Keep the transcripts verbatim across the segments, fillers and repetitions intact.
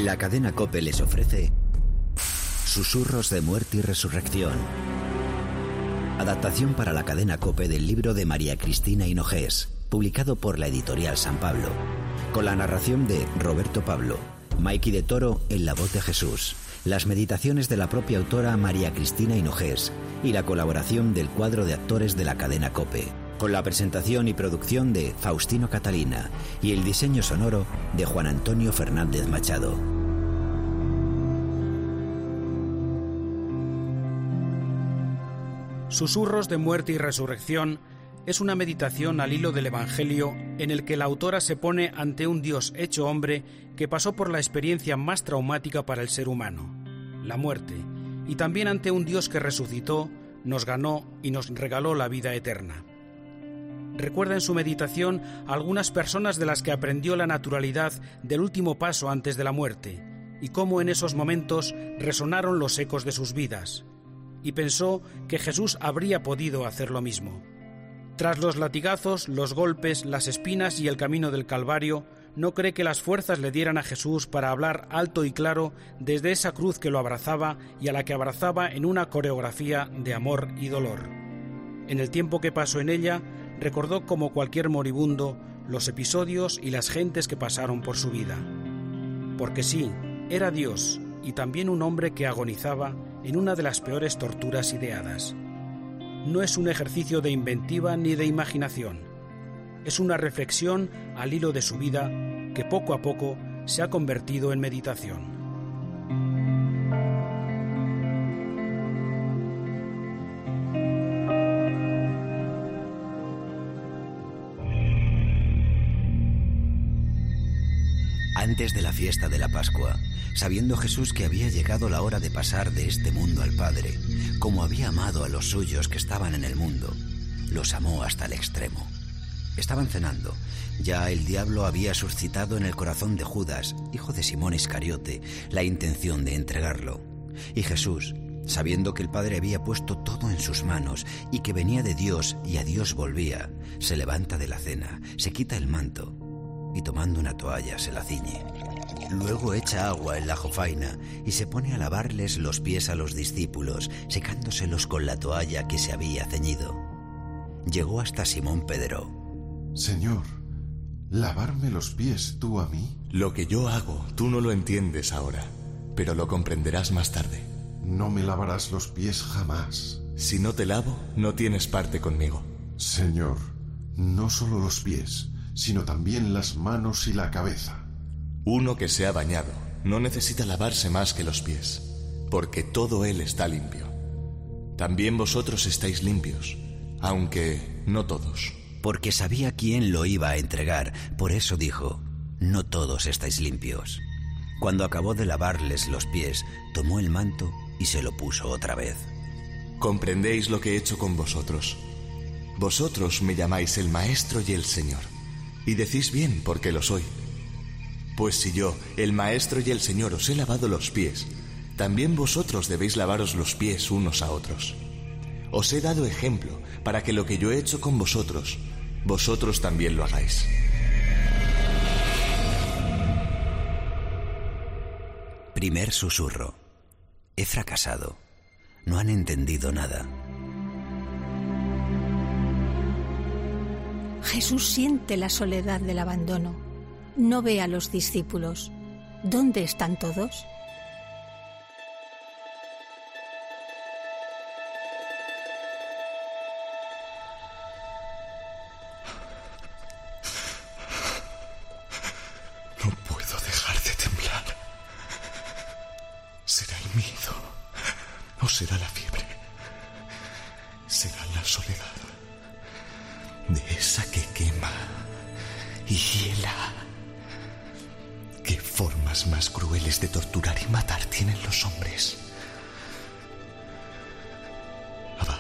La cadena COPE les ofrece Susurros de muerte y resurrección. Adaptación para la cadena COPE del libro de María Cristina Hinojés, publicado por la editorial San Pablo, con la narración de Roberto Pablo, Maiki de Toro en la voz de Jesús, las meditaciones de la propia autora María Cristina Hinojés y la colaboración del cuadro de actores de la cadena COPE, con la presentación y producción de Faustino Catalina y el diseño sonoro de Juan Antonio Fernández Machado. Susurros de muerte y resurrección es una meditación al hilo del Evangelio en el que la autora se pone ante un Dios hecho hombre que pasó por la experiencia más traumática para el ser humano, la muerte, y también ante un Dios que resucitó, nos ganó y nos regaló la vida eterna. Recuerda en su meditación a algunas personas de las que aprendió la naturalidad del último paso antes de la muerte y cómo en esos momentos resonaron los ecos de sus vidas, y pensó que Jesús habría podido hacer lo mismo. Tras los latigazos, los golpes, las espinas y el camino del Calvario, no cree que las fuerzas le dieran a Jesús para hablar alto y claro desde esa cruz que lo abrazaba y a la que abrazaba en una coreografía de amor y dolor. En el tiempo que pasó en ella, recordó como cualquier moribundo los episodios y las gentes que pasaron por su vida. Porque sí, era Dios y también un hombre que agonizaba en una de las peores torturas ideadas. No es un ejercicio de inventiva ni de imaginación. Es una reflexión al hilo de su vida que poco a poco se ha convertido en meditación. Antes de la fiesta de la Pascua, sabiendo Jesús que había llegado la hora de pasar de este mundo al Padre, como había amado a los suyos que estaban en el mundo, los amó hasta el extremo. Estaban cenando. Ya el diablo había suscitado en el corazón de Judas, hijo de Simón Iscariote, la intención de entregarlo. Y Jesús, sabiendo que el Padre había puesto todo en sus manos y que venía de Dios y a Dios volvía, se levanta de la cena, se quita el manto y tomando una toalla se la ciñe. Luego echa agua en la jofaina y se pone a lavarles los pies a los discípulos, secándoselos con la toalla que se había ceñido. Llegó hasta Simón Pedro. Señor, ¿lavarme los pies tú a mí? Lo que yo hago, tú no lo entiendes ahora, pero lo comprenderás más tarde. No me lavarás los pies jamás. Si no te lavo, no tienes parte conmigo. Señor, no solo los pies, sino también las manos y la cabeza. Uno que se ha bañado no necesita lavarse más que los pies, porque todo él está limpio. También vosotros estáis limpios, aunque no todos. Porque sabía quién lo iba a entregar, por eso dijo, no todos estáis limpios. Cuando acabó de lavarles los pies, tomó el manto y se lo puso otra vez. ¿Comprendéis lo que he hecho con vosotros? Vosotros me llamáis el Maestro y el Señor, y decís bien porque lo soy. Pues si yo, el Maestro y el Señor, os he lavado los pies, también vosotros debéis lavaros los pies unos a otros. Os he dado ejemplo para que lo que yo he hecho con vosotros, vosotros también lo hagáis. Primer susurro. He fracasado. No han entendido nada. Jesús siente la soledad del abandono. No ve a los discípulos. ¿Dónde están todos? No puedo dejar de temblar. ¿Será el miedo o será la fiebre? ¿Será la soledad de esa que quema y hiela? ¿Qué formas más crueles de torturar y matar tienen los hombres? Abba,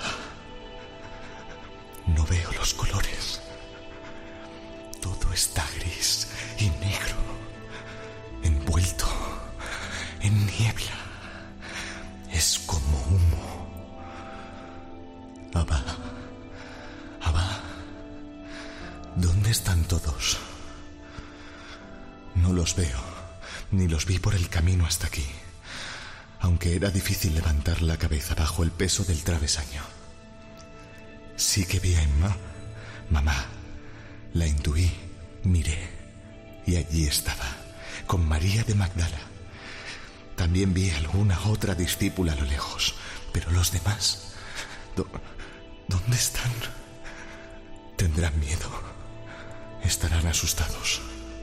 no veo los colores. Todo está gris y negro, envuelto en niebla. Es como humo. Abba, Abba, ¿dónde están todos? No los veo, ni los vi por el camino hasta aquí, aunque era difícil levantar la cabeza bajo el peso del travesaño. Sí que vi a Emma, mamá, la intuí, miré, y allí estaba, con María de Magdala. También vi alguna otra discípula a lo lejos, pero los demás, ¿dó- ¿dónde están? Tendrán miedo, estarán asustados.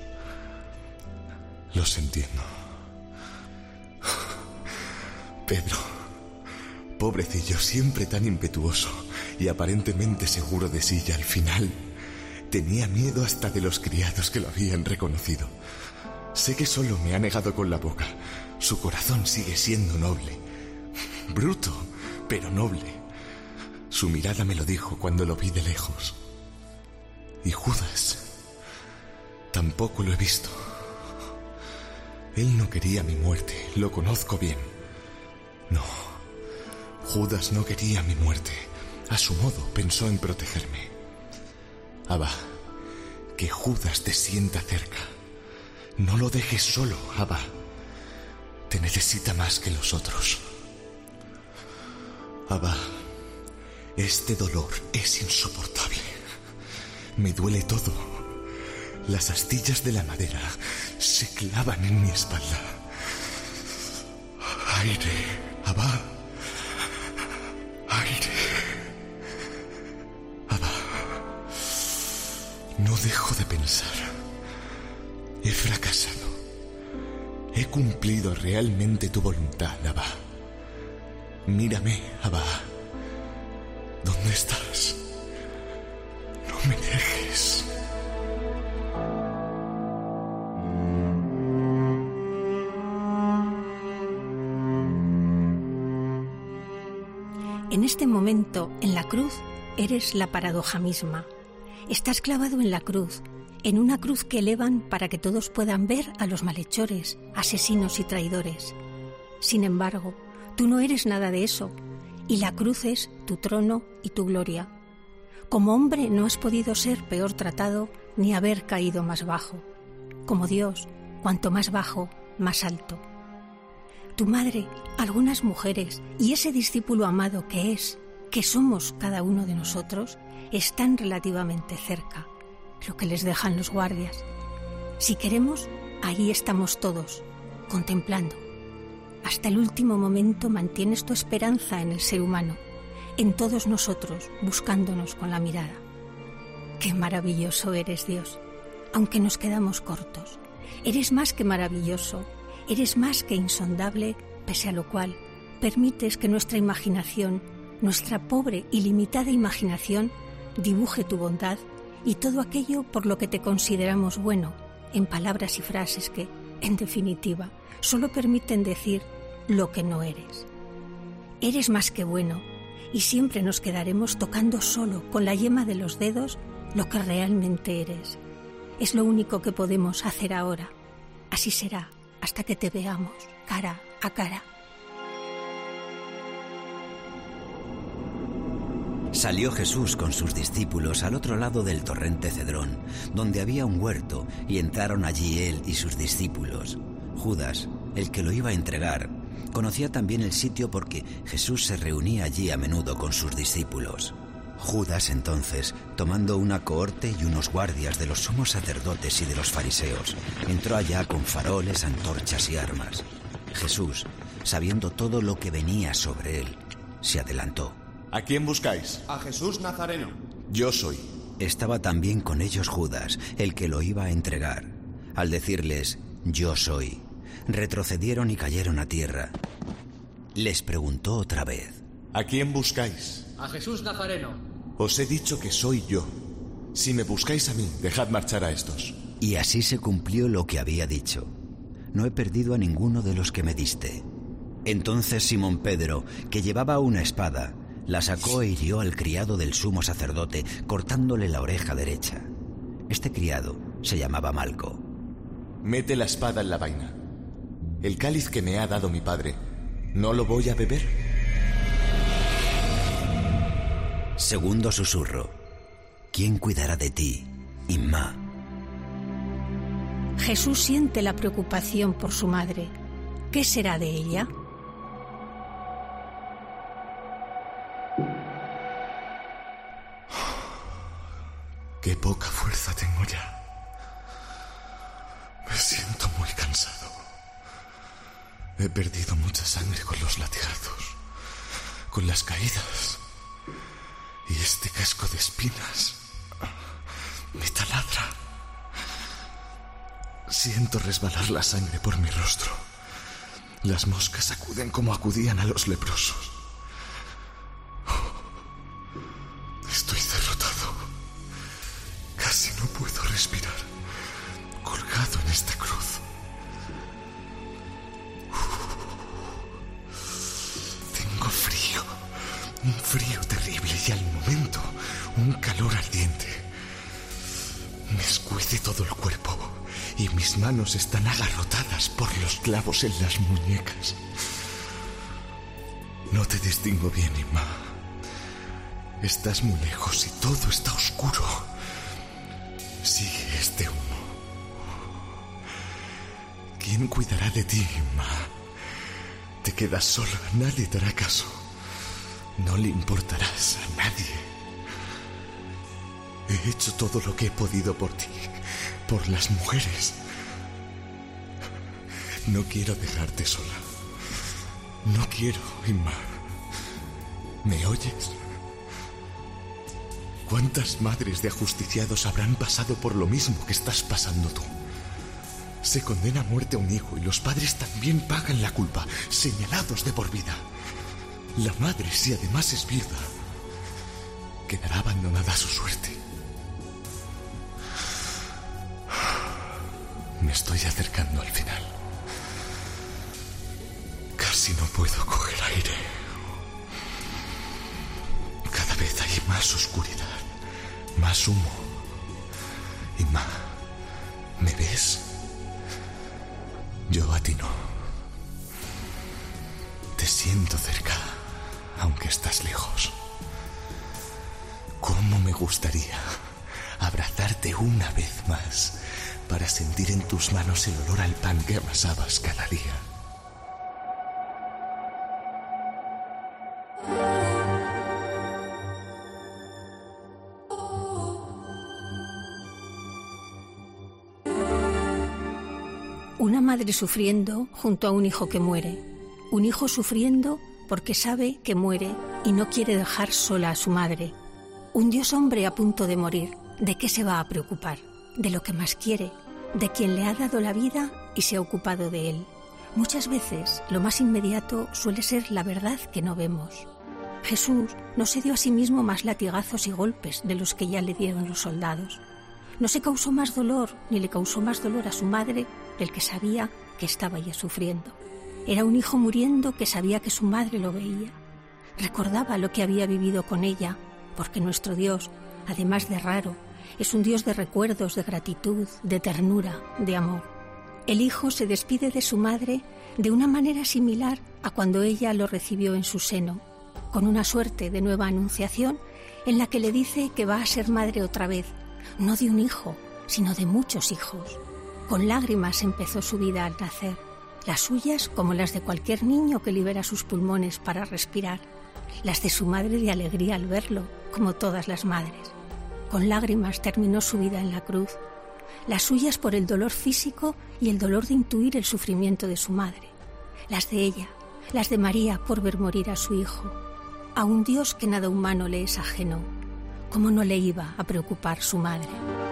Los entiendo. Pedro, pobrecillo, siempre tan impetuoso y aparentemente seguro de sí, y al final tenía miedo hasta de los criados que lo habían reconocido. Sé que solo me ha negado con la boca. Su corazón sigue siendo noble. Bruto, pero noble. Su mirada me lo dijo cuando lo vi de lejos. Y Judas, tampoco lo he visto. Él no quería mi muerte, lo conozco bien. No, Judas no quería mi muerte. A su modo pensó en protegerme. Abba, que Judas te sienta cerca. No lo dejes solo, Abba. Te necesita más que los otros. Abba, este dolor es insoportable. Me duele todo. Las astillas de la madera se clavan en mi espalda. Aire, Abba. Aire. Abba. No dejo de pensar. He fracasado. He cumplido realmente tu voluntad, Abba. Mírame, Abba. ¿Dónde estás? No me dejes. En este momento, en la cruz, eres la paradoja misma. Estás clavado en la cruz, en una cruz que elevan para que todos puedan ver a los malhechores, asesinos y traidores. Sin embargo, tú no eres nada de eso, y la cruz es tu trono y tu gloria. Como hombre no has podido ser peor tratado ni haber caído más bajo. Como Dios, cuanto más bajo, más alto. Tu madre, algunas mujeres y ese discípulo amado que es, que somos cada uno de nosotros, están relativamente cerca, lo que les dejan los guardias. Si queremos, ahí estamos todos, contemplando. Hasta el último momento mantienes tu esperanza en el ser humano, en todos nosotros, buscándonos con la mirada. ¡Qué maravilloso eres, Dios! Aunque nos quedamos cortos. Eres más que maravilloso, eres más que insondable, pese a lo cual permites que nuestra imaginación, nuestra pobre y limitada imaginación, dibuje tu bondad y todo aquello por lo que te consideramos bueno, en palabras y frases que, en definitiva, solo permiten decir lo que no eres. Eres más que bueno, y siempre nos quedaremos tocando solo con la yema de los dedos lo que realmente eres. Es lo único que podemos hacer ahora. Así será hasta que te veamos cara a cara. Salió Jesús con sus discípulos al otro lado del torrente Cedrón, donde había un huerto, y entraron allí él y sus discípulos. Judas, el que lo iba a entregar, conocía también el sitio porque Jesús se reunía allí a menudo con sus discípulos. Judas, entonces, tomando una cohorte y unos guardias de los sumos sacerdotes y de los fariseos, entró allá con faroles, antorchas y armas. Jesús, sabiendo todo lo que venía sobre él, se adelantó. ¿A quién buscáis? A Jesús Nazareno. Yo soy. Estaba también con ellos Judas, el que lo iba a entregar. Al decirles, yo soy, retrocedieron y cayeron a tierra. Les preguntó otra vez. ¿A quién buscáis? A Jesús Nazareno. Os he dicho que soy yo. Si me buscáis a mí, dejad marchar a estos. Y así se cumplió lo que había dicho. No he perdido a ninguno de los que me diste. Entonces Simón Pedro, que llevaba una espada, la sacó e hirió al criado del sumo sacerdote, cortándole la oreja derecha. Este criado se llamaba Malco. Mete la espada en la vaina. El cáliz que me ha dado mi padre, ¿no lo voy a beber? Segundo susurro. ¿Quién cuidará de ti, Inma? Jesús siente la preocupación por su madre. ¿Qué será de ella? Qué poca fuerza tengo ya. Me siento muy cansado. He perdido mucha sangre con los latigazos, con las caídas. Y este casco de espinas me taladra. Siento resbalar la sangre por mi rostro. Las moscas acuden como acudían a los leprosos. Estoy derrotado. Casi no puedo respirar, colgado en esta cruz. Tengo frío, un frío terrible y al momento un calor ardiente. Me escuece todo el cuerpo y mis manos están agarrotadas por los clavos en las muñecas. No te distingo bien, Inma. Estás muy lejos y todo está oscuro. Sigue este humo. ¿Quién cuidará de ti, Inma? Te quedas sola, nadie te hará caso. No le importarás a nadie. He hecho todo lo que he podido por ti, por las mujeres. No quiero dejarte sola. No quiero, Inma. ¿Me oyes? ¿Cuántas madres de ajusticiados habrán pasado por lo mismo que estás pasando tú? Se condena a muerte a un hijo y los padres también pagan la culpa, señalados de por vida. La madre, si además es viuda, quedará abandonada a su suerte. Me estoy acercando al final. Casi no puedo coger aire. Cada vez hay más oscuridad, más humo. Y más, ¿me ves? Yo a ti no. Te siento cerca, aunque estás lejos. ¿Cómo me gustaría abrazarte una vez más para sentir en tus manos el olor al pan que amasabas cada día? Una madre sufriendo junto a un hijo que muere. Un hijo sufriendo porque sabe que muere y no quiere dejar sola a su madre. Un Dios hombre a punto de morir. ¿De qué se va a preocupar? De lo que más quiere, de quien le ha dado la vida y se ha ocupado de él. Muchas veces lo más inmediato suele ser la verdad que no vemos. Jesús no se dio a sí mismo más latigazos y golpes de los que ya le dieron los soldados. No se causó más dolor, ni le causó más dolor a su madre, el que sabía que estaba ya sufriendo. Era un hijo muriendo que sabía que su madre lo veía. Recordaba lo que había vivido con ella, porque nuestro Dios, además de raro, es un Dios de recuerdos, de gratitud, de ternura, de amor. El hijo se despide de su madre de una manera similar a cuando ella lo recibió en su seno, con una suerte de nueva anunciación en la que le dice que va a ser madre otra vez, no de un hijo, sino de muchos hijos. Con lágrimas empezó su vida al nacer, las suyas como las de cualquier niño que libera sus pulmones para respirar, las de su madre de alegría al verlo, como todas las madres. Con lágrimas terminó su vida en la cruz, las suyas por el dolor físico y el dolor de intuir el sufrimiento de su madre, las de ella, las de María por ver morir a su hijo, a un Dios que nada humano le es ajeno. ¿Cómo no le iba a preocupar su madre?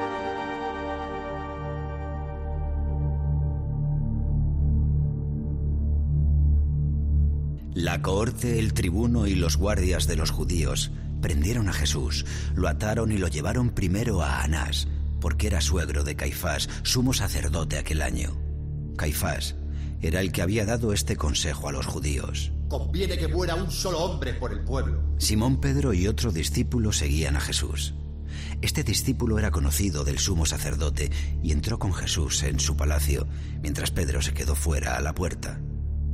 La cohorte, el tribuno y los guardias de los judíos prendieron a Jesús, lo ataron y lo llevaron primero a Anás, porque era suegro de Caifás, sumo sacerdote aquel año. Caifás era el que había dado este consejo a los judíos. Conviene que muera un solo hombre por el pueblo. Simón Pedro y otro discípulo seguían a Jesús. Este discípulo era conocido del sumo sacerdote y entró con Jesús en su palacio, mientras Pedro se quedó fuera a la puerta.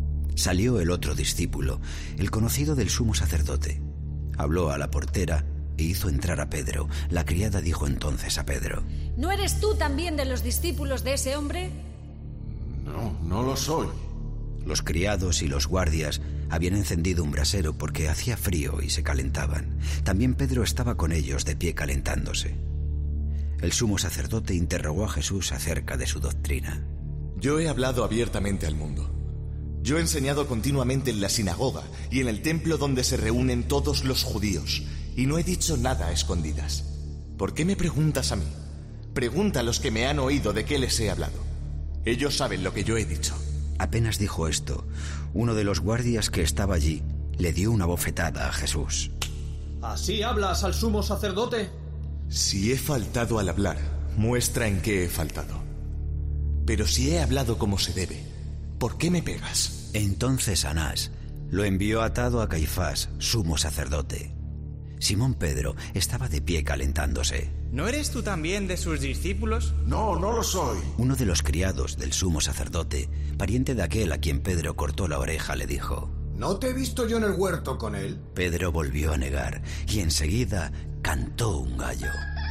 Salió el otro discípulo, el conocido del sumo sacerdote. Habló a la portera e hizo entrar a Pedro. La criada dijo entonces a Pedro: ¿No eres tú también de los discípulos de ese hombre? No, no lo soy. Los criados y los guardias habían encendido un brasero porque hacía frío y se calentaban. También Pedro estaba con ellos de pie calentándose. El sumo sacerdote interrogó a Jesús acerca de su doctrina. Yo he hablado abiertamente al mundo. Yo he enseñado continuamente en la sinagoga y en el templo donde se reúnen todos los judíos, y no he dicho nada a escondidas. ¿Por qué me preguntas a mí? Pregunta a los que me han oído de qué les he hablado. Ellos saben lo que yo he dicho. Apenas dijo esto, uno de los guardias que estaba allí le dio una bofetada a Jesús. ¿Así hablas al sumo sacerdote? Si he faltado al hablar, muestra en qué he faltado. Pero si he hablado como se debe, ¿por qué me pegas? Entonces Anás lo envió atado a Caifás, sumo sacerdote. Simón Pedro estaba de pie calentándose. ¿No eres tú también de sus discípulos? No, no lo soy. Uno de los criados del sumo sacerdote, pariente de aquel a quien Pedro cortó la oreja, le dijo: ¿No te he visto yo en el huerto con él? Pedro volvió a negar y enseguida cantó un gallo.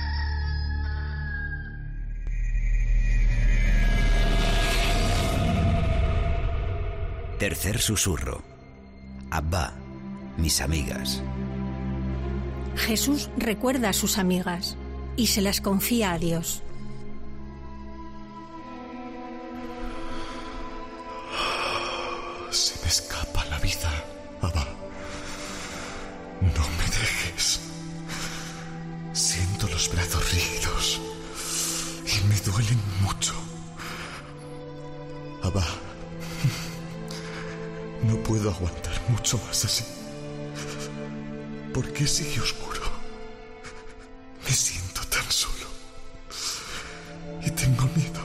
Tercer susurro. Abba, mis amigas. Jesús recuerda a sus amigas y se las confía a Dios. Se me escapa la vida, Abba. No me dejes. Siento los brazos rígidos y me duelen mucho. Abba, no puedo aguantar mucho más así. ¿Por qué sigue oscuro? Me siento tan solo y tengo miedo.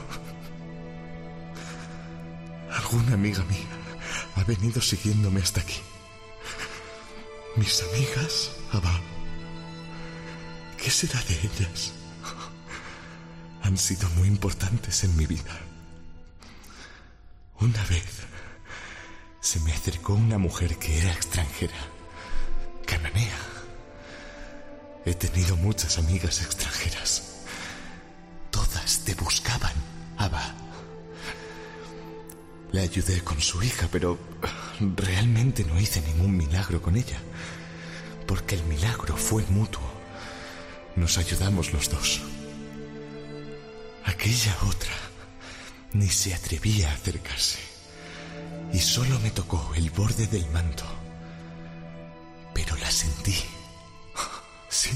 Alguna amiga mía ha venido siguiéndome hasta aquí. Mis amigas, Abba, ¿qué será de ellas? Han sido muy importantes en mi vida. Una vez se me acercó una mujer que era extranjera, cananea. He tenido muchas amigas extranjeras. Todas te buscaban, Abba. Le ayudé con su hija, pero realmente no hice ningún milagro con ella, porque el milagro fue mutuo. Nos ayudamos los dos. Aquella otra ni se atrevía a acercarse y solo me tocó el borde del manto. Pero la sentí, sí,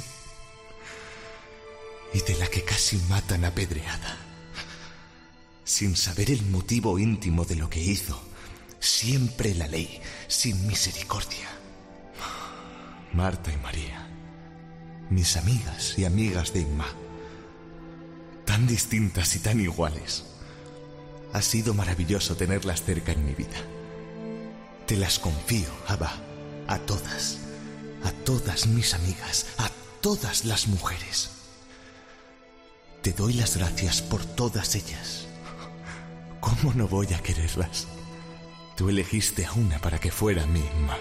y de la que casi matan apedreada. Sin saber el motivo íntimo de lo que hizo, siempre la ley, sin misericordia. Marta y María, mis amigas y amigas de Inma, tan distintas y tan iguales. Ha sido maravilloso tenerlas cerca en mi vida. Te las confío, Abba, a todas, a todas mis amigas, a todas las mujeres. Te doy las gracias por todas ellas. ¿Cómo no voy a quererlas? Tú elegiste a una para que fuera mi Inma.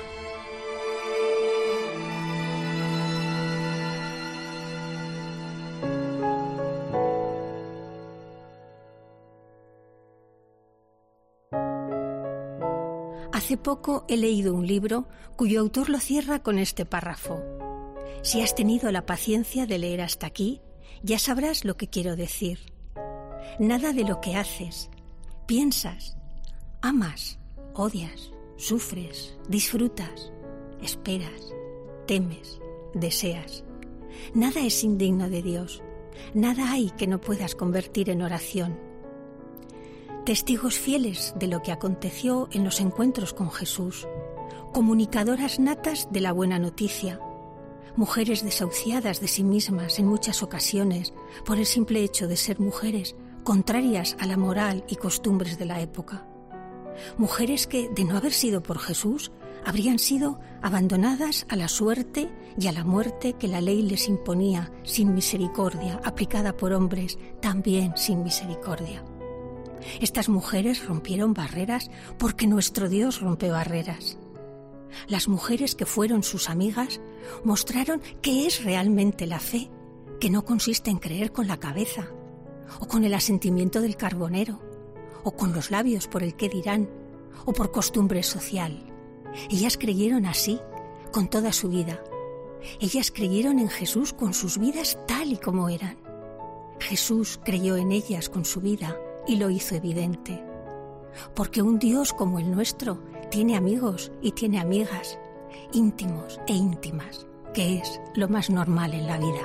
Hace poco he leído un libro cuyo autor lo cierra con este párrafo. Si has tenido la paciencia de leer hasta aquí, ya sabrás lo que quiero decir. Nada de lo que haces, piensas, amas, odias, sufres, disfrutas, esperas, temes, deseas. Nada es indigno de Dios. Nada hay que no puedas convertir en oración. Testigos fieles de lo que aconteció en los encuentros con Jesús, comunicadoras natas de la buena noticia, mujeres desahuciadas de sí mismas en muchas ocasiones por el simple hecho de ser mujeres, contrarias a la moral y costumbres de la época. Mujeres que, de no haber sido por Jesús, habrían sido abandonadas a la suerte y a la muerte que la ley les imponía sin misericordia, aplicada por hombres también sin misericordia. Estas mujeres rompieron barreras porque nuestro Dios rompe barreras. Las mujeres que fueron sus amigas mostraron qué es realmente la fe, que no consiste en creer con la cabeza, o con el asentimiento del carbonero, o con los labios por el qué dirán, o por costumbre social. Ellas creyeron así, con toda su vida. Ellas creyeron en Jesús con sus vidas tal y como eran. Jesús creyó en ellas con su vida y lo hizo evidente. Porque un Dios como el nuestro tiene amigos y tiene amigas, íntimos e íntimas, que es lo más normal en la vida.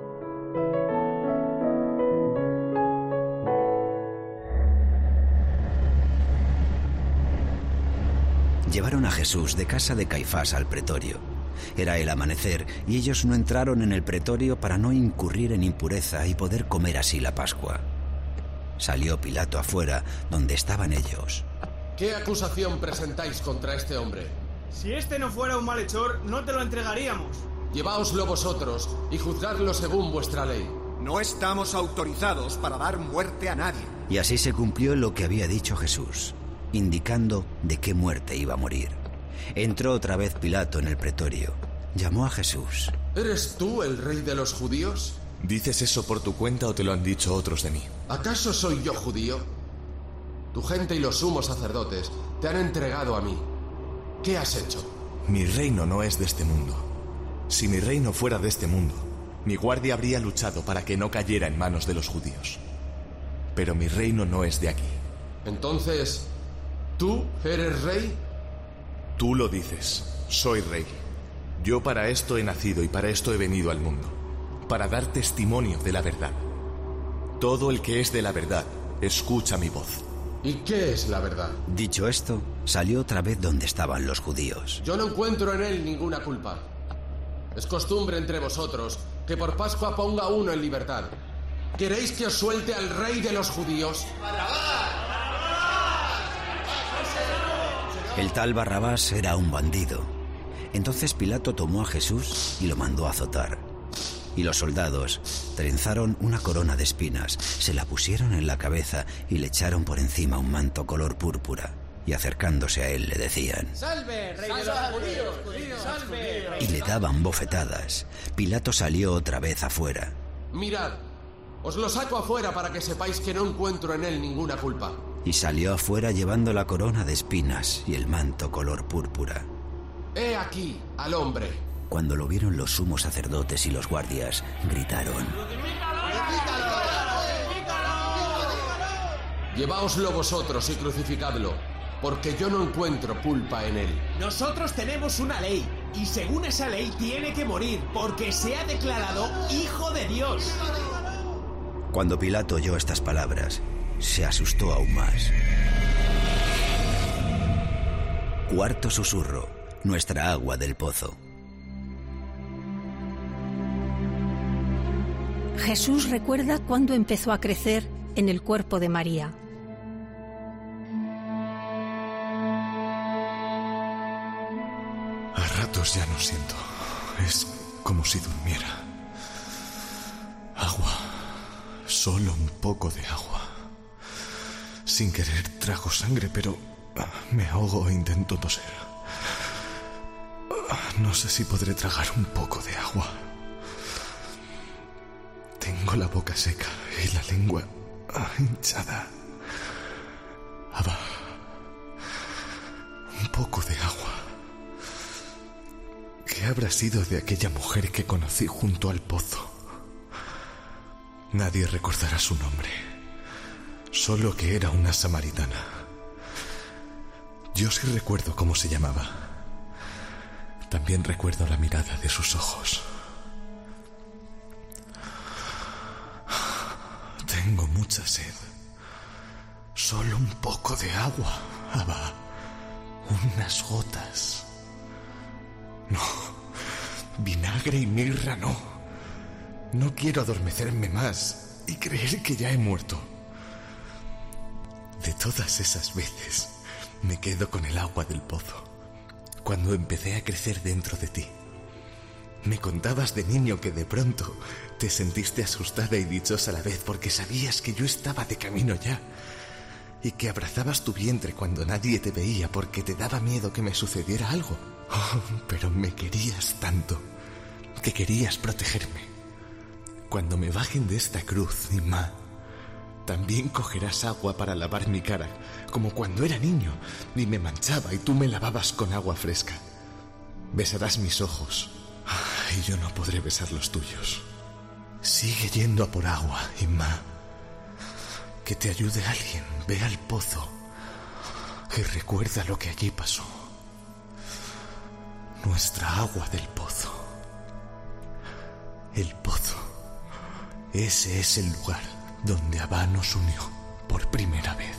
Llevaron a Jesús de casa de Caifás al pretorio. Era el amanecer y ellos no entraron en el pretorio para no incurrir en impureza y poder comer así la Pascua. Salió Pilato afuera, donde estaban ellos. ¿Qué acusación presentáis contra este hombre? Si este no fuera un malhechor, no te lo entregaríamos. Lleváoslo vosotros y juzgadlo según vuestra ley. No estamos autorizados para dar muerte a nadie. Y así se cumplió lo que había dicho Jesús, indicando de qué muerte iba a morir. Entró otra vez Pilato en el pretorio. Llamó a Jesús. ¿Eres tú el rey de los judíos? ¿Dices eso por tu cuenta o te lo han dicho otros de mí? ¿Acaso soy yo judío? Tu gente y los sumos sacerdotes te han entregado a mí. ¿Qué has hecho? Mi reino no es de este mundo. Si mi reino fuera de este mundo, mi guardia habría luchado para que no cayera en manos de los judíos. Pero mi reino no es de aquí. Entonces, ¿tú eres rey? Tú lo dices. Soy rey. Yo para esto he nacido y para esto he venido al mundo. Para dar testimonio de la verdad. Todo el que es de la verdad, escucha mi voz. ¿Y qué es la verdad? Dicho esto, salió otra vez donde estaban los judíos. Yo no encuentro en él ninguna culpa. Es costumbre entre vosotros que por Pascua ponga uno en libertad. ¿Queréis que os suelte al rey de los judíos? El tal Barrabás era un bandido. Entonces Pilato tomó a Jesús y lo mandó a azotar. Y los soldados trenzaron una corona de espinas, se la pusieron en la cabeza y le echaron por encima un manto color púrpura. Y acercándose a él le decían: ¡Salve, rey de los judíos! ¡Salve! Y le daban bofetadas. Pilato salió otra vez afuera. Mirad, os lo saco afuera para que sepáis que no encuentro en él ninguna culpa. Y salió afuera llevando la corona de espinas y el manto color púrpura. He aquí al hombre. Cuando lo vieron los sumos sacerdotes y los guardias, gritaron: Lleváoslo vosotros y crucificadlo, porque yo no encuentro culpa en él. Nosotros tenemos una ley, y según esa ley tiene que morir, porque se ha declarado hijo de Dios. Cuando Pilato oyó estas palabras, se asustó aún más. Cuarto susurro: nuestra agua del pozo. Jesús recuerda cuando empezó a crecer en el cuerpo de María. A ratos ya no siento. Es como si durmiera. Agua. Solo un poco de agua. Sin querer trago sangre, pero me ahogo e intento toser. No sé si podré tragar un poco de agua. Tengo la boca seca y la lengua hinchada. Abba, un poco de agua. ¿Qué habrá sido de aquella mujer que conocí junto al pozo? Nadie recordará su nombre, solo que era una samaritana. Yo sí recuerdo cómo se llamaba. También recuerdo la mirada de sus ojos. Tengo mucha sed. Solo un poco de agua, Abba. Unas gotas. No, vinagre y mirra no. No quiero adormecerme más y creer que ya he muerto. De todas esas veces me quedo con el agua del pozo. Cuando empecé a crecer dentro de ti, me contabas de niño que de pronto te sentiste asustada y dichosa a la vez porque sabías que yo estaba de camino ya y que abrazabas tu vientre cuando nadie te veía porque te daba miedo que me sucediera algo. Oh, pero me querías tanto, que querías protegerme. Cuando me bajen de esta cruz, Imma, también cogerás agua para lavar mi cara, como cuando era niño y me manchaba y tú me lavabas con agua fresca. Besarás mis ojos y yo no podré besar los tuyos. Sigue yendo a por agua, Imma. Que te ayude alguien, ve al pozo y recuerda lo que allí pasó. Nuestra agua del pozo. El pozo. Ese es el lugar donde Abba nos unió por primera vez.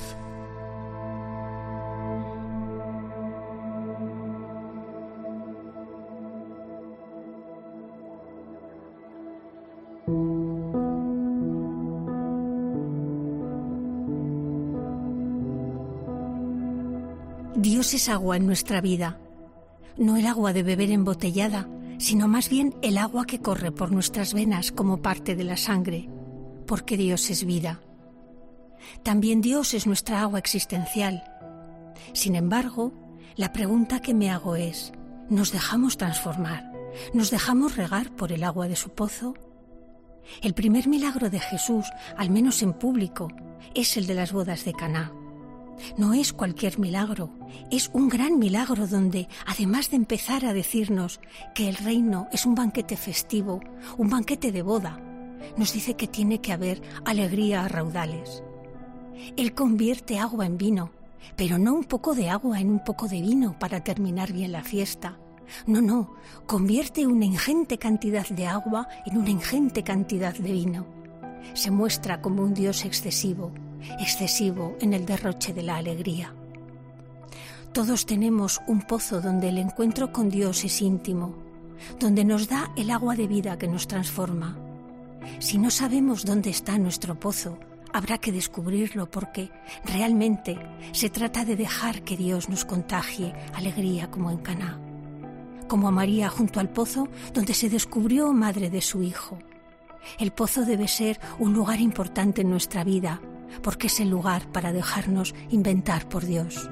Dios es agua en nuestra vida, no el agua de beber embotellada, sino más bien el agua que corre por nuestras venas como parte de la sangre, porque Dios es vida. También Dios es nuestra agua existencial. Sin embargo, la pregunta que me hago es, ¿nos dejamos transformar? ¿Nos dejamos regar por el agua de su pozo? El primer milagro de Jesús, al menos en público, es el de las bodas de Caná. No es cualquier milagro, es un gran milagro donde, además de empezar a decirnos que el reino es un banquete festivo, un banquete de boda, nos dice que tiene que haber alegría a raudales. Él convierte agua en vino, pero no un poco de agua en un poco de vino para terminar bien la fiesta. No, no, convierte una ingente cantidad de agua en una ingente cantidad de vino. Se muestra como un Dios excesivo, excesivo en el derroche de la alegría. Todos tenemos un pozo donde el encuentro con Dios es íntimo, donde nos da el agua de vida que nos transforma. Si no sabemos dónde está nuestro pozo, habrá que descubrirlo porque realmente se trata de dejar que Dios nos contagie alegría como en Caná, como a María junto al pozo donde se descubrió madre de su hijo. El pozo debe ser un lugar importante en nuestra vida, porque es el lugar para dejarnos inventar por Dios.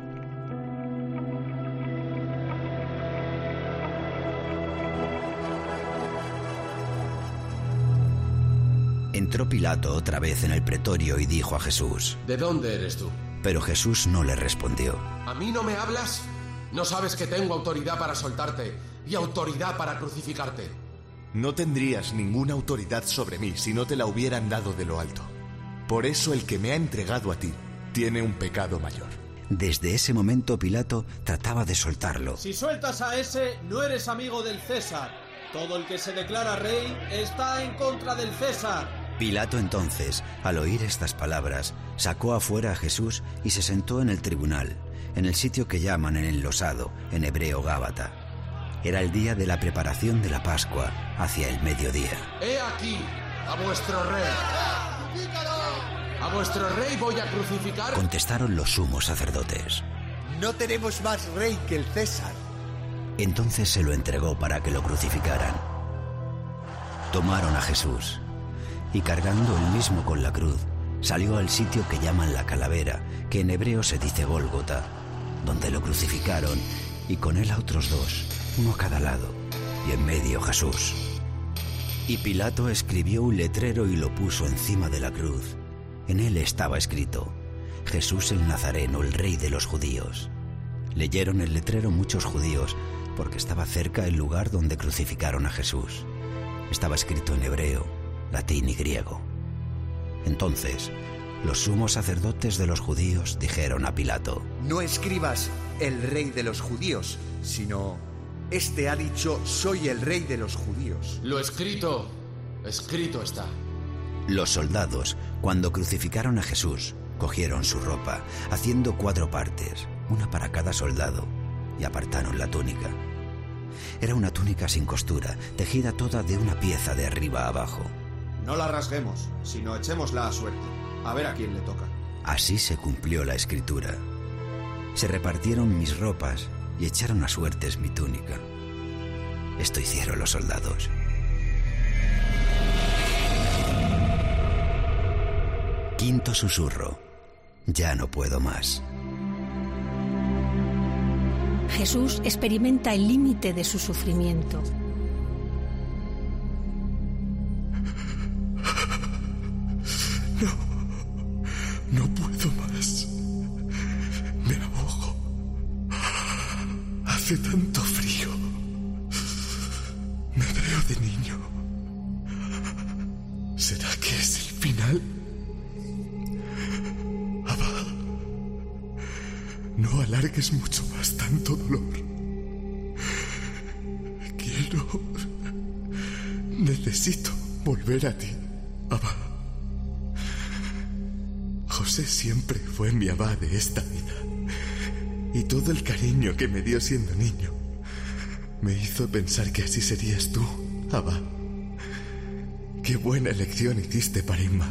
Entró Pilato otra vez en el pretorio y dijo a Jesús: ¿De dónde eres tú? Pero Jesús no le respondió. ¿A mí no me hablas? ¿No sabes que tengo autoridad para soltarte y autoridad para crucificarte? No tendrías ninguna autoridad sobre mí si no te la hubieran dado de lo alto. Por eso el que me ha entregado a ti tiene un pecado mayor. Desde ese momento Pilato trataba de soltarlo. Si sueltas a ese, no eres amigo del César. Todo el que se declara rey está en contra del César. Pilato entonces, al oír estas palabras, sacó afuera a Jesús y se sentó en el tribunal, en el sitio que llaman en el losado, en hebreo Gábata. Era el día de la preparación de la Pascua, hacia el mediodía. ¡He aquí a vuestro rey! ¿A vuestro rey voy a crucificar? Contestaron los sumos sacerdotes. No tenemos más rey que el César. Entonces se lo entregó para que lo crucificaran. Tomaron a Jesús y cargando él mismo con la cruz, salió al sitio que llaman la calavera, que en hebreo se dice Gólgota, donde lo crucificaron y con él a otros dos, uno a cada lado, y en medio Jesús. Y Pilato escribió un letrero y lo puso encima de la cruz. En él estaba escrito: Jesús el Nazareno, el rey de los judíos. Leyeron el letrero muchos judíos, porque estaba cerca el lugar donde crucificaron a Jesús. Estaba escrito en hebreo, latín y griego. Entonces, los sumos sacerdotes de los judíos dijeron a Pilato: No escribas el rey de los judíos, sino: Este ha dicho, soy el rey de los judíos. Lo escrito, escrito está. Los soldados, cuando crucificaron a Jesús, cogieron su ropa, haciendo cuatro partes, una para cada soldado, y apartaron la túnica. Era una túnica sin costura, tejida toda de una pieza de arriba a abajo. No la rasguemos, sino echémosla a suerte, a ver a quién le toca. Así se cumplió la escritura. Se repartieron mis ropas y echaron a suertes mi túnica. Esto hicieron los soldados. Quinto susurro. ya no puedo más. Jesús experimenta el límite de su sufrimiento. No, no puedo más. Me ahogo. Hace tanto frío. Me veo de niño. ¿Será que es el final? Abba, no alargues mucho más tanto dolor. Quiero... Necesito volver a ti, Abba. José siempre fue mi abad de esta vida. Y todo el cariño que me dio siendo niño me hizo pensar que así serías tú, Abba. Qué buena elección hiciste para Inma.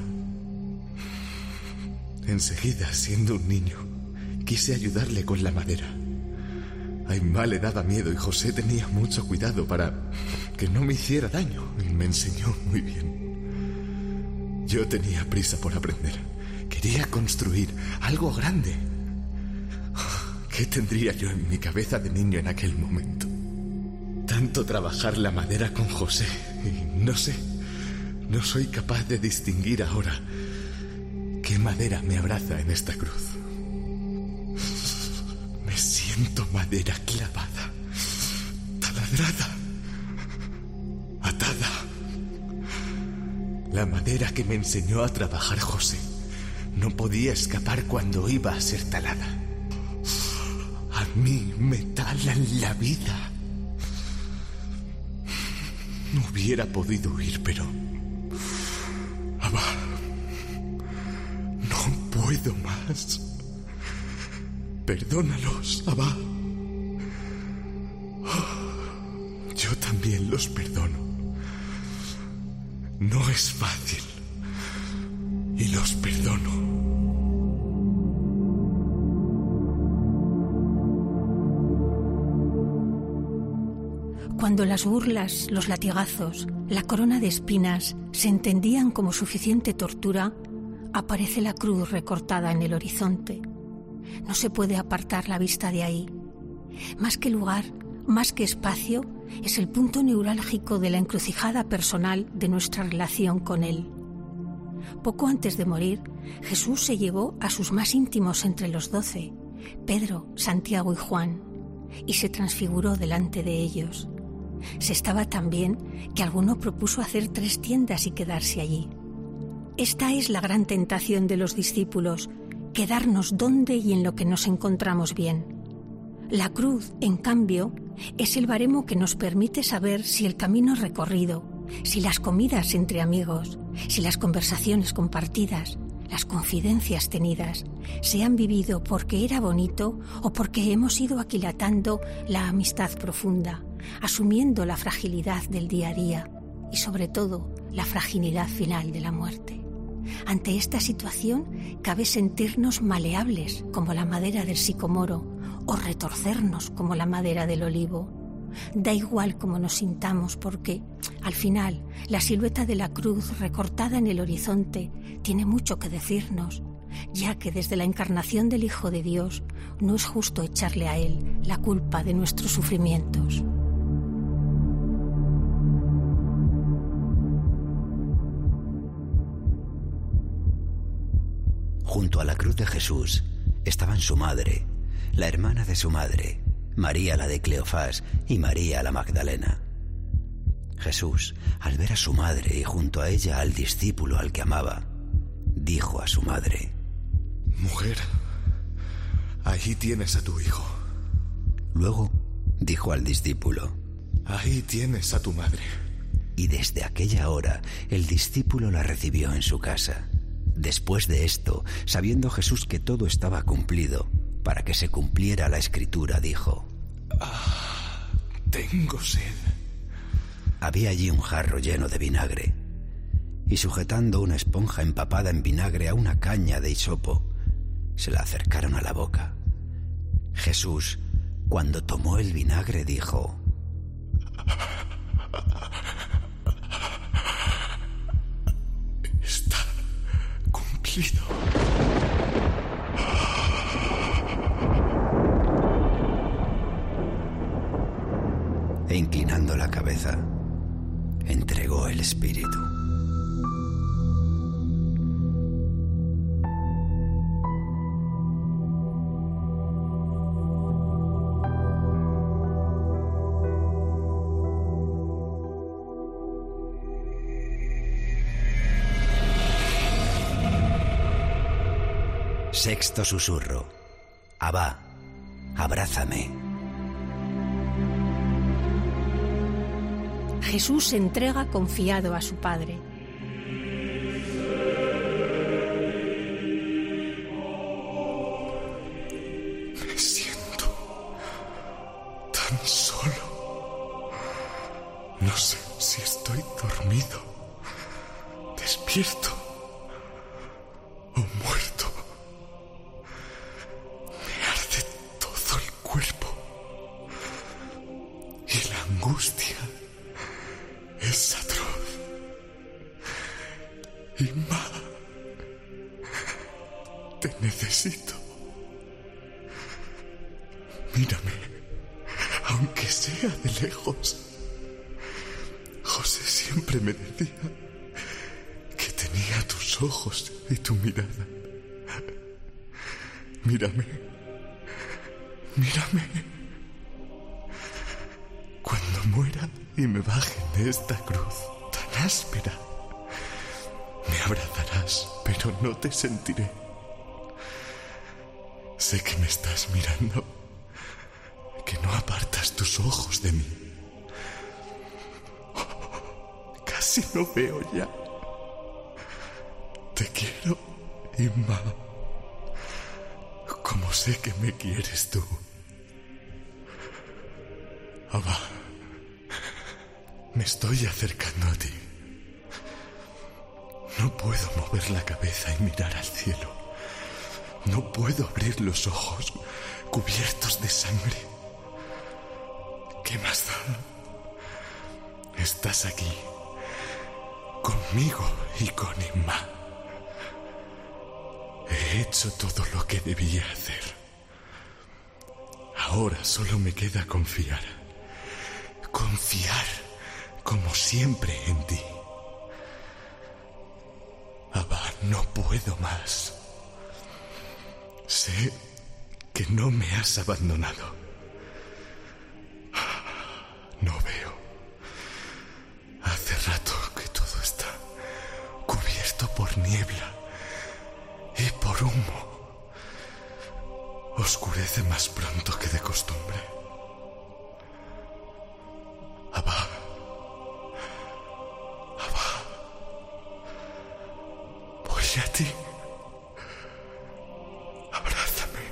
Enseguida, siendo un niño, quise ayudarle con la madera. A Inma le daba miedo y José tenía mucho cuidado para que no me hiciera daño y me enseñó muy bien. Yo tenía prisa por aprender. Quería construir algo grande. ¿Qué tendría yo en mi cabeza de niño en aquel momento? Tanto trabajar la madera con José y no sé, no soy capaz de distinguir ahora qué madera me abraza en esta cruz. Me siento madera clavada, taladrada, atada. La madera que me enseñó a trabajar José no podía escapar cuando iba a ser talada. A mí me talan la vida. No hubiera podido huir, pero... Abba, no puedo más. Perdónalos, Abba. Yo también los perdono. No es fácil. Y los perdono. Cuando las burlas, los latigazos, la corona de espinas se entendían como suficiente tortura, aparece la cruz recortada en el horizonte. No se puede apartar la vista de ahí. Más que lugar, más que espacio, es el punto neurálgico de la encrucijada personal de nuestra relación con Él. Poco antes de morir, Jesús se llevó a sus más íntimos entre los doce, Pedro, Santiago y Juan, y se transfiguró delante de ellos. Se estaba tan bien que alguno propuso hacer tres tiendas y quedarse allí. Esta es la gran tentación de los discípulos, quedarnos donde y en lo que nos encontramos bien. La cruz, en cambio, es el baremo que nos permite saber si el camino recorrido, si las comidas entre amigos, si las conversaciones compartidas, las confidencias tenidas, se han vivido porque era bonito o porque hemos ido aquilatando la amistad profunda, asumiendo la fragilidad del día a día y, sobre todo, la fragilidad final de la muerte. Ante esta situación, cabe sentirnos maleables como la madera del sicomoro o retorcernos como la madera del olivo. Da igual cómo nos sintamos porque, al final, la silueta de la cruz recortada en el horizonte tiene mucho que decirnos, ya que desde la encarnación del Hijo de Dios no es justo echarle a Él la culpa de nuestros sufrimientos. Junto a la cruz de Jesús estaban su madre, la hermana de su madre, María la de Cleofás y María la Magdalena. Jesús, al ver a su madre y junto a ella al discípulo al que amaba, dijo a su madre: Mujer, ahí tienes a tu hijo. Luego dijo al discípulo: Ahí tienes a tu madre. Y desde aquella hora el discípulo la recibió en su casa. Después de esto, sabiendo Jesús que todo estaba cumplido, para que se cumpliera la Escritura, dijo: ah, tengo sed. Había allí un jarro lleno de vinagre, y sujetando una esponja empapada en vinagre a una caña de hisopo, se la acercaron a la boca. Jesús, cuando tomó el vinagre, dijo: Está cumplido. inclinando la cabeza, entregó el espíritu. Sexto susurro. Abba, abrázame. Jesús se entrega confiado a su Padre. Me siento tan solo. No sé si estoy dormido, despierto o muerto. Me arde todo el cuerpo y la angustia es atroz. Y Ma, te necesito. Mírame, aunque sea de lejos. José siempre me decía que tenía tus ojos y tu mirada. Mírame, mírame. Cuando muera y me bajen de esta cruz tan áspera, me abrazarás, pero no te sentiré. Sé que me estás mirando, que no apartas tus ojos de mí. Casi no veo ya. Te quiero, Inma, como sé que me quieres tú. Abba, me estoy acercando a ti. No puedo mover la cabeza y mirar al cielo. No puedo abrir los ojos cubiertos de sangre. ¿Qué más da? Estás aquí, conmigo y con Inma. He hecho todo lo que debía hacer. Ahora solo me queda confiar. Confiar como siempre en ti. Abba, no puedo más. Sé que no me has abandonado. No veo. Hace rato que todo está cubierto por niebla y por humo. Oscurece más pronto que de costumbre. Abba. Abba. Voy a ti. Abrázame.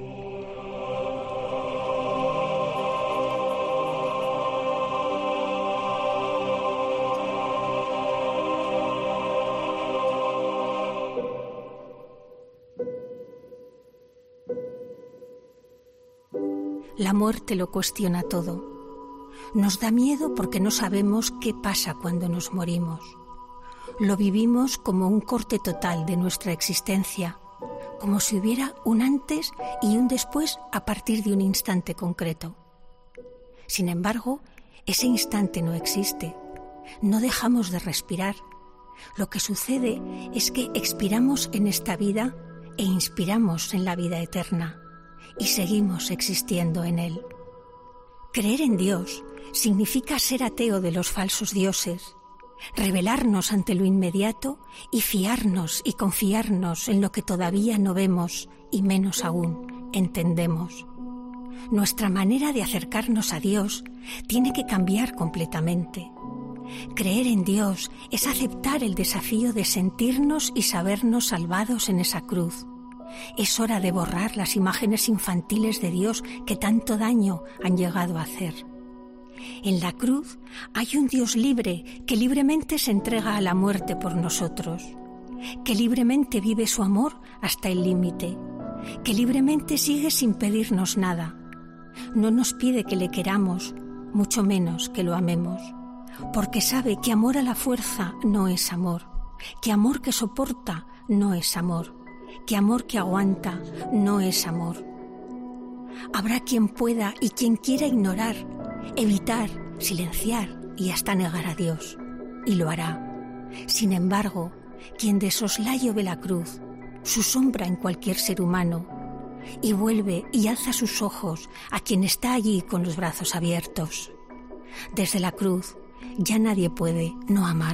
La muerte lo cuestiona todo. Nos da miedo porque no sabemos qué pasa cuando nos morimos. Lo vivimos como un corte total de nuestra existencia, como si hubiera un antes y un después a partir de un instante concreto. Sin embargo, ese instante no existe. No dejamos de respirar. Lo que sucede es que expiramos en esta vida e inspiramos en la vida eterna. Y seguimos existiendo en él. Creer en Dios significa ser ateo de los falsos dioses, rebelarnos ante lo inmediato y fiarnos y confiarnos en lo que todavía no vemos y menos aún entendemos. Nuestra manera de acercarnos a Dios tiene que cambiar completamente. Creer en Dios es aceptar el desafío de sentirnos y sabernos salvados en esa cruz. Es hora de borrar las imágenes infantiles de Dios que tanto daño han llegado a hacer. En la cruz hay un Dios libre que libremente se entrega a la muerte por nosotros, que libremente vive su amor hasta el límite, que libremente sigue sin pedirnos nada. No nos pide que le queramos, mucho menos que lo amemos, porque sabe que amor a la fuerza no es amor, que amor que soporta no es amor, que amor que aguanta no es amor. Habrá quien pueda y quien quiera ignorar, evitar, silenciar y hasta negar a Dios, y lo hará. Sin embargo, quien de soslayo ve la cruz, su sombra en cualquier ser humano, y vuelve y alza sus ojos a quien está allí con los brazos abiertos. Desde la cruz ya nadie puede no amar.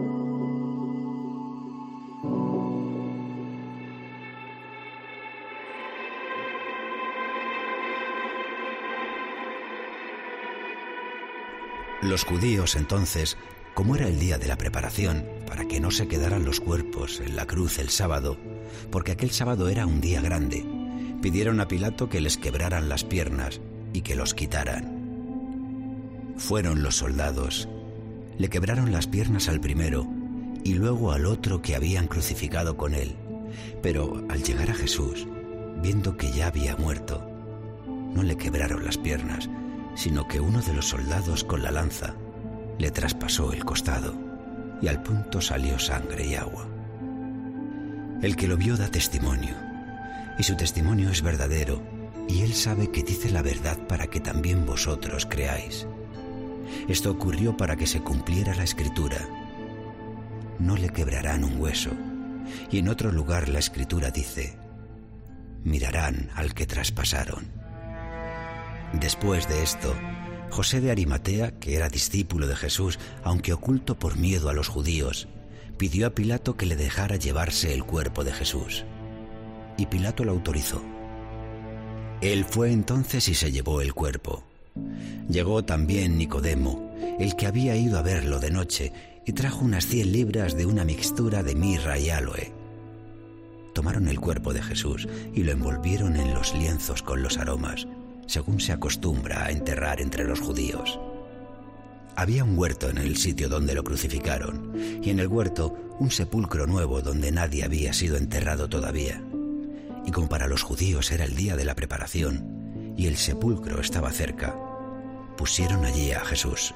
Los judíos entonces, como era el día de la preparación, para que no se quedaran los cuerpos en la cruz el sábado, porque aquel sábado era un día grande, pidieron a Pilato que les quebraran las piernas y que los quitaran. Fueron los soldados, le quebraron las piernas al primero y luego al otro que habían crucificado con él, pero al llegar a Jesús, viendo que ya había muerto, no le quebraron las piernas, sino que uno de los soldados con la lanza le traspasó el costado y al punto salió sangre y agua. El que lo vio da testimonio, y su testimonio es verdadero, y él sabe que dice la verdad para que también vosotros creáis. Esto ocurrió para que se cumpliera la Escritura: no le quebrarán un hueso. Y en otro lugar la Escritura dice: mirarán al que traspasaron. Después de esto, José de Arimatea, que era discípulo de Jesús, aunque oculto por miedo a los judíos, pidió a Pilato que le dejara llevarse el cuerpo de Jesús. Y Pilato lo autorizó. Él fue entonces y se llevó el cuerpo. Llegó también Nicodemo, el que había ido a verlo de noche, y trajo unas cien libras de una mixtura de mirra y áloe. Tomaron el cuerpo de Jesús y lo envolvieron en los lienzos con los aromas, según se acostumbra a enterrar entre los judíos. Había un huerto en el sitio donde lo crucificaron, y en el huerto un sepulcro nuevo donde nadie había sido enterrado todavía. Y como para los judíos era el día de la preparación, y el sepulcro estaba cerca, pusieron allí a Jesús.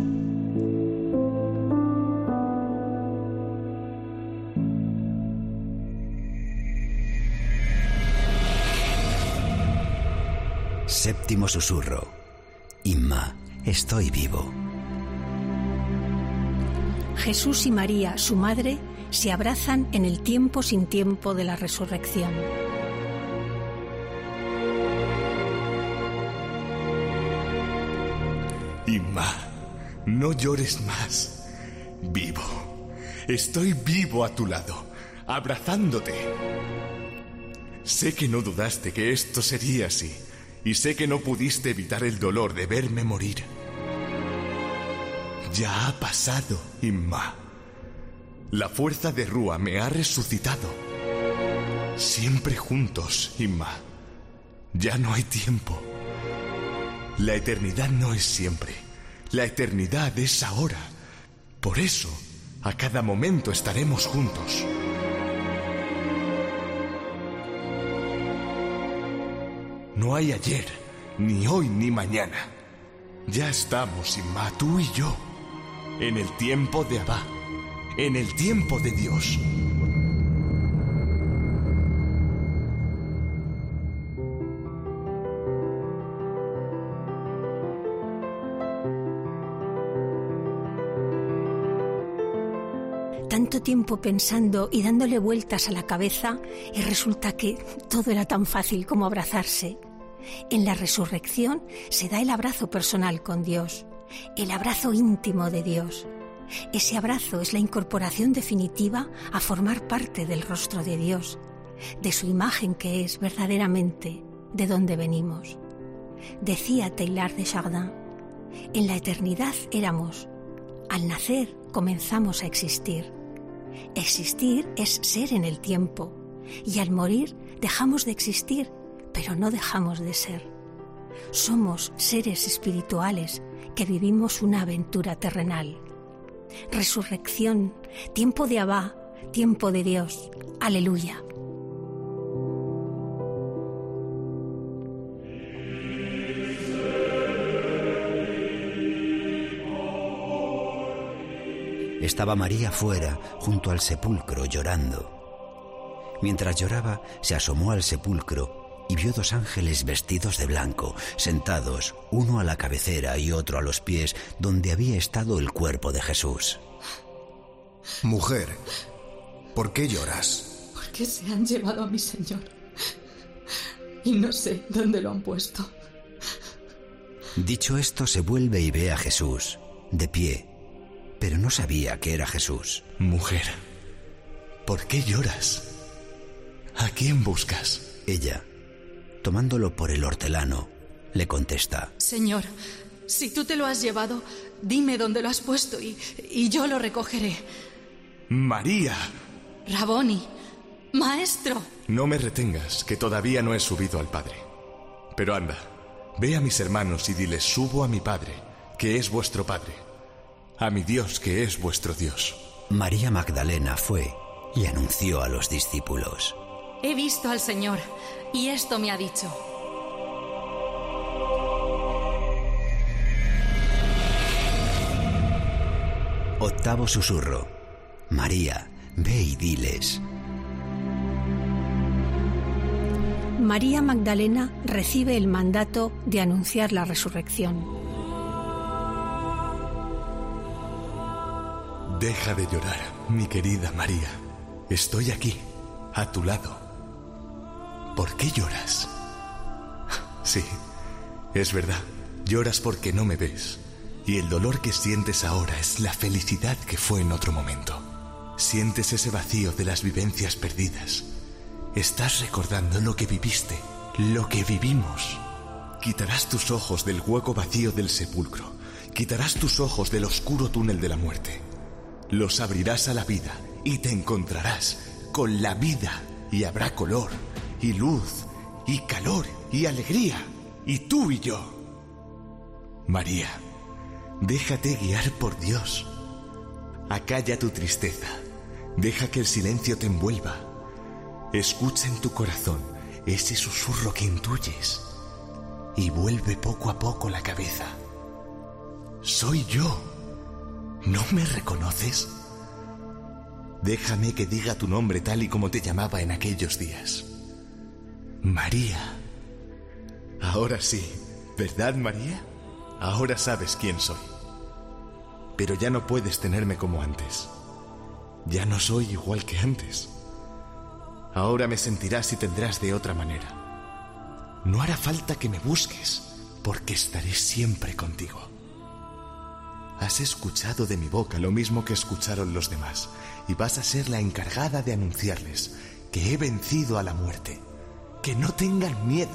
Séptimo susurro. Inma, estoy vivo. Jesús y María, su madre, se abrazan en el tiempo sin tiempo de la resurrección. Inma, no llores más. Vivo. Estoy vivo a tu lado, abrazándote. Sé que no dudaste que esto sería así. Y sé que no pudiste evitar el dolor de verme morir. Ya ha pasado, Inma. La fuerza de Rúa me ha resucitado. Siempre juntos, Inma. Ya no hay tiempo. La eternidad no es siempre. La eternidad es ahora. Por eso, a cada momento estaremos juntos. No hay ayer, ni hoy, ni mañana. Ya estamos, Inma, tú y yo, en el tiempo de Abba, en el tiempo de Dios. Tanto tiempo pensando y dándole vueltas a la cabeza, y resulta que todo era tan fácil como abrazarse. En la resurrección se da el abrazo personal con Dios, el abrazo íntimo de Dios. Ese abrazo es la incorporación definitiva a formar parte del rostro de Dios, de su imagen que es verdaderamente de donde venimos. Decía Teilhard de Chardin: en la eternidad éramos, al nacer comenzamos a existir. Existir es ser en el tiempo, y al morir dejamos de existir, pero no dejamos de ser. Somos seres espirituales que vivimos una aventura terrenal. Resurrección, tiempo de Abba, tiempo de Dios. Aleluya. Estaba María fuera, junto al sepulcro, llorando. Mientras lloraba, se asomó al sepulcro y vio dos ángeles vestidos de blanco, sentados, uno a la cabecera y otro a los pies, donde había estado el cuerpo de Jesús. Mujer, ¿por qué lloras? Porque se han llevado a mi Señor y no sé dónde lo han puesto. Dicho esto, se vuelve y ve a Jesús, de pie, pero no sabía que era Jesús. Mujer, ¿por qué lloras? ¿A quién buscas? Ella, tomándolo por el hortelano, le contesta: Señor, si tú te lo has llevado, dime dónde lo has puesto y, y yo lo recogeré. ¡María! Raboni, maestro. No me retengas, que todavía no he subido al Padre. Pero anda, ve a mis hermanos y diles: subo a mi Padre, que es vuestro Padre, a mi Dios, que es vuestro Dios. María Magdalena fue y anunció a los discípulos: He visto al Señor, y esto me ha dicho. Octavo susurro. María, ve y diles. María Magdalena recibe el mandato de anunciar la resurrección. Deja de llorar, mi querida María. Estoy aquí, a tu lado. ¿Por qué lloras? Sí, es verdad. Lloras porque no me ves. Y el dolor que sientes ahora es la felicidad que fue en otro momento. Sientes ese vacío de las vivencias perdidas. Estás recordando lo que viviste, lo que vivimos. Quitarás tus ojos del hueco vacío del sepulcro. Quitarás tus ojos del oscuro túnel de la muerte. Los abrirás a la vida y te encontrarás con la vida. Y habrá color, y luz, y calor, y alegría. Y tú y yo. María, déjate guiar por Dios. Acalla tu tristeza. Deja que el silencio te envuelva. Escucha en tu corazón ese susurro que intuyes y vuelve poco a poco la cabeza. Soy yo. ¿No me reconoces? Déjame que diga tu nombre tal y como te llamaba en aquellos días. María. Ahora sí, ¿verdad, María? Ahora sabes quién soy. Pero ya no puedes tenerme como antes. Ya no soy igual que antes. Ahora me sentirás y tendrás de otra manera. No hará falta que me busques, porque estaré siempre contigo. Has escuchado de mi boca lo mismo que escucharon los demás, y vas a ser la encargada de anunciarles que he vencido a la muerte. Que no tengan miedo.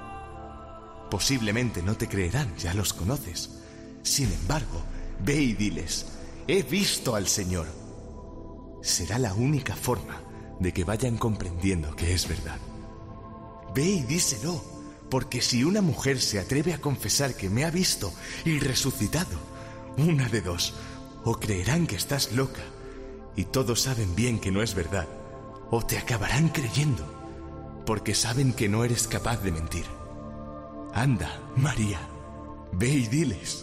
Posiblemente no te creerán, ya los conoces. Sin embargo, ve y diles: he visto al Señor. Será la única forma de que vayan comprendiendo que es verdad. Ve y díselo, porque si una mujer se atreve a confesar que me ha visto y resucitado, una de dos: o creerán que estás loca y todos saben bien que no es verdad, o te acabarán creyendo, porque saben que no eres capaz de mentir. Anda, María, ve y diles.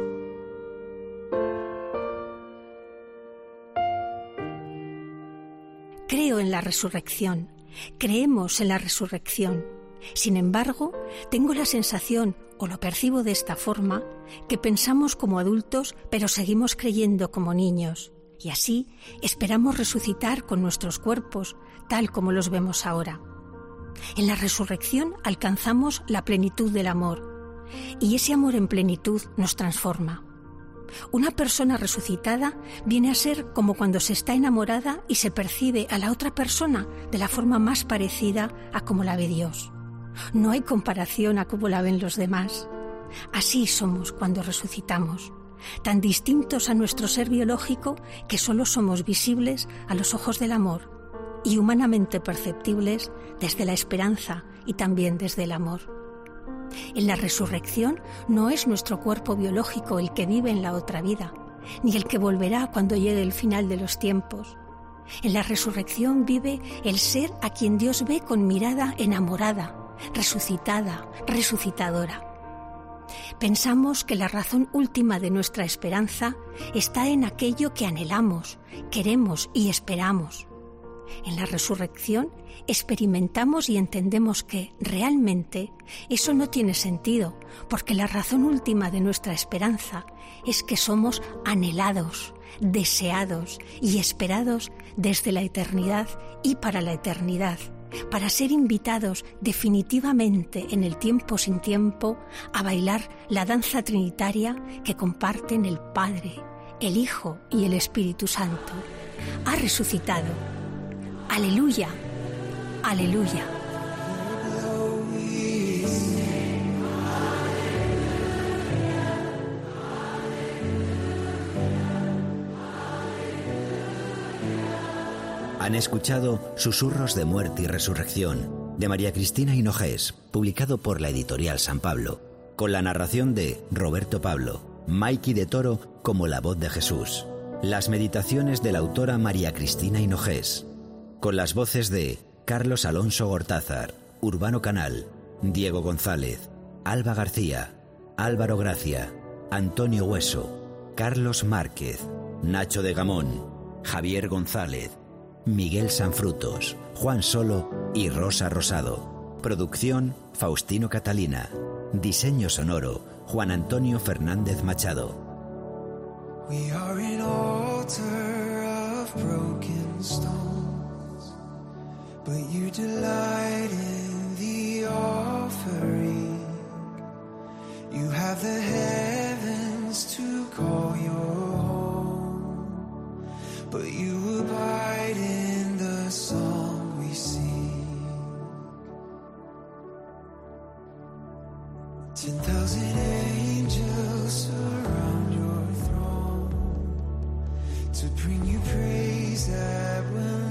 Creo en la resurrección, creemos en la resurrección. Sin embargo, tengo la sensación, o lo percibo de esta forma, que pensamos como adultos, pero seguimos creyendo como niños. Y así esperamos resucitar con nuestros cuerpos, tal como los vemos ahora. En la resurrección alcanzamos la plenitud del amor, y ese amor en plenitud nos transforma. Una persona resucitada viene a ser como cuando se está enamorada y se percibe a la otra persona de la forma más parecida a como la ve Dios. No hay comparación a cómo la ven los demás. Así somos cuando resucitamos, tan distintos a nuestro ser biológico que solo somos visibles a los ojos del amor y humanamente perceptibles desde la esperanza y también desde el amor. En la resurrección no es nuestro cuerpo biológico el que vive en la otra vida, ni el que volverá cuando llegue el final de los tiempos. En la resurrección vive el ser a quien Dios ve con mirada enamorada, resucitada, resucitadora. Pensamos que la razón última de nuestra esperanza está en aquello que anhelamos, queremos y esperamos. En la resurrección experimentamos y entendemos que realmente eso no tiene sentido, porque la razón última de nuestra esperanza es que somos anhelados, deseados y esperados desde la eternidad y para la eternidad, para ser invitados definitivamente en el tiempo sin tiempo a bailar la danza trinitaria que comparten el Padre, el Hijo y el Espíritu Santo. Ha resucitado. Aleluya, aleluya. Han escuchado Susurros de Muerte y Resurrección, de María Cristina Hinojés, publicado por la editorial San Pablo, con la narración de Roberto Pablo, Maiki de Toro como la voz de Jesús. Las meditaciones de la autora María Cristina Hinojés, con las voces de Carlos Alonso Gortázar, Urbano Canal, Diego González, Alba García, Álvaro Gracia, Antonio Hueso, Carlos Márquez, Nacho de Gamón, Javier González, Miguel Sanfrutos, Juan Solo y Rosa Rosado. Producción Faustino Catalina. Diseño sonoro Juan Antonio Fernández Machado. We are an altar of broken stones, but you delight in the offering. You have the heavens to call your home, but you abide in the song we sing. Ten thousand angels surround your throne to bring you praise that will